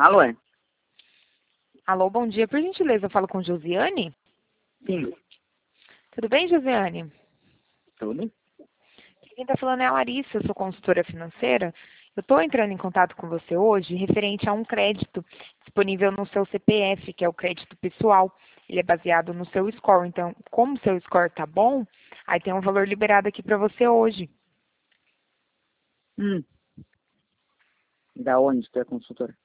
Alô, é? Alô, bom dia. Por gentileza, eu falo com Josiane? Sim. Tudo bem, Josiane? Tudo? Quem está falando é a Larissa, eu sou consultora financeira. Eu estou entrando em contato com você hoje referente a um crédito disponível no seu CPF, que é o crédito pessoal. Ele é baseado no seu score. Então, como o seu score está bom, aí tem um valor liberado aqui para você hoje. Da onde tu é consultora?